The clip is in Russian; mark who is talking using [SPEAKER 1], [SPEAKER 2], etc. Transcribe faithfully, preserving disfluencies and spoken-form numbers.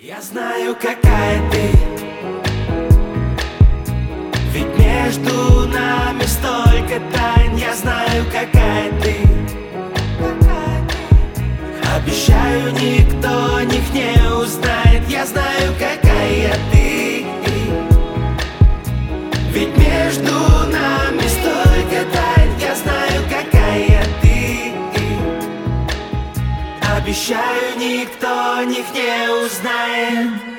[SPEAKER 1] Я знаю, какая ты, ведь между нами столько тайн. Я знаю, какая ты, обещаю, никто них не узнает. Я знаю, какая ты, ведь между нами столько тайн. Я знаю, какая ты, обещаю, никто них не узнает.